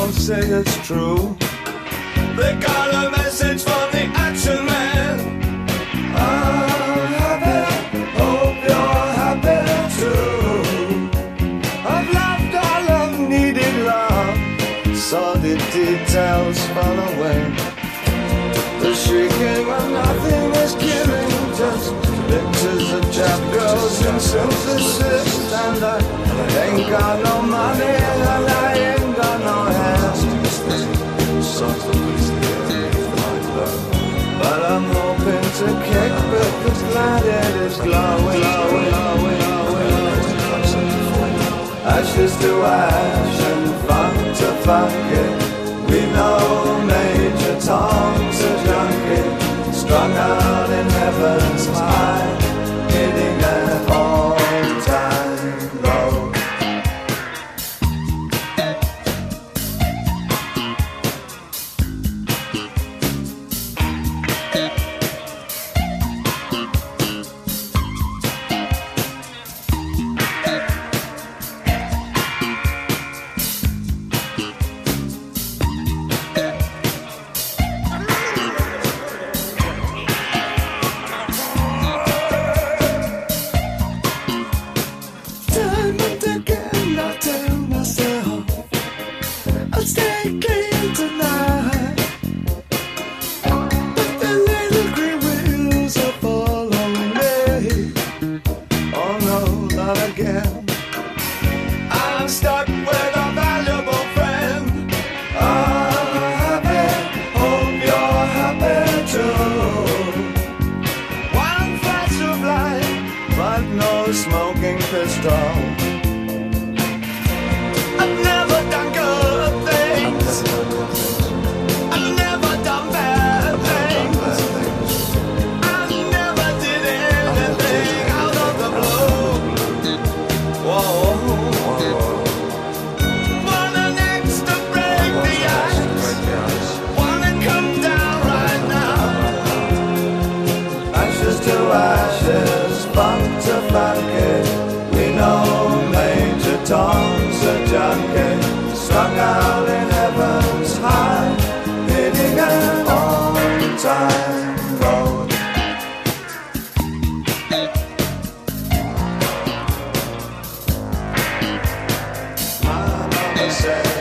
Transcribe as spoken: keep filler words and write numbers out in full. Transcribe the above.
won't say it's true. They got a message from the action man. I'm happy, hope you're happy too. I've loved all I've needed love, saw the details fall away. The shrieking when nothing is killing, just pictures of chap girls and synthesis. And I ain't got no money and I ain't got no hands, but I'm hoping to kick because planet is glowing, glowing, glowing, glowing. Ashes to ash and funk to funk it. We know Major Tom's a junkie, strung out in heaven's high, hitting an all-time low. Stay clean tonight, but the little green wheels are following me. Oh no, not again. I'm stuck with a valuable friend. I'm happy, hope you're happy too. One flash of light, but no smoking pistol. I've never done good things, I've never done bad things, I never did anything out of the blue. Whoa. Wanna next to break the ice, wanna come down right now. Ashes to ashes, funk to funky. We know Major Tom's a junkie, strung out in heaven's high, hitting an all-time road. My mama said